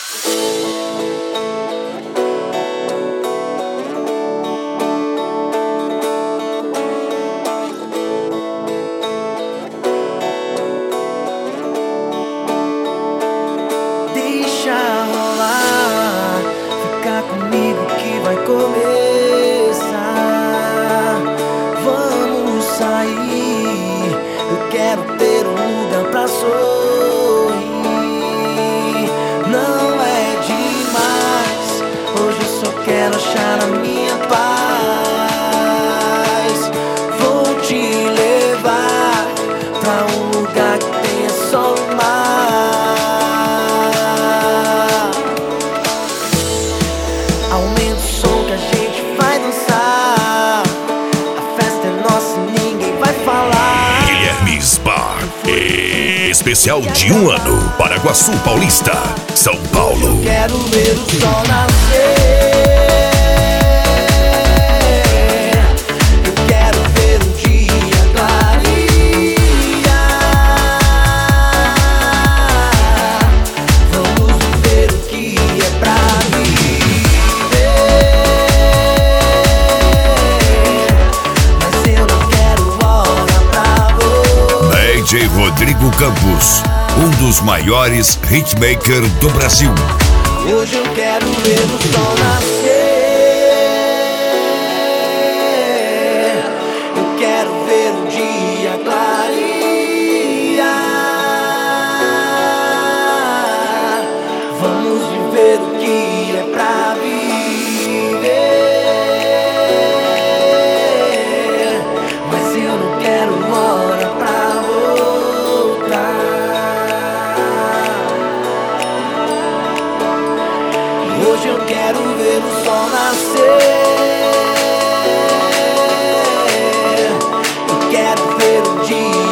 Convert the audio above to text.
Deixa rolar, fica comigo que vai começar. Vamos sair, eu quero ter um lugar pra sorrir. Não é demais, hoje eu só quero achar a minha paz. Vou te levar pra um lugar que tenha sol e mar. Aumenta o som que a gente vai dançar. A festa é nossa e ninguém vai falar. Guilherme's Bar, especial de 1 ano, Paraguaçu Paulista, São Paulo. Quero ver o sol nascer. Eu quero ver o dia clarear. Vamos viver o que é pra viver. Mas eu não quero hora pra você. DJ Rodrigo Campos, um dos maiores hitmakers do Brasil. Hoje eu quero ver o sol nascer. Eu quero ver o dia clarear. Vamos viver o que é pra viver. Mas eu não quero hora pra voltar. Hoje eu quero ver o sol nascer. Eu quero ver o dia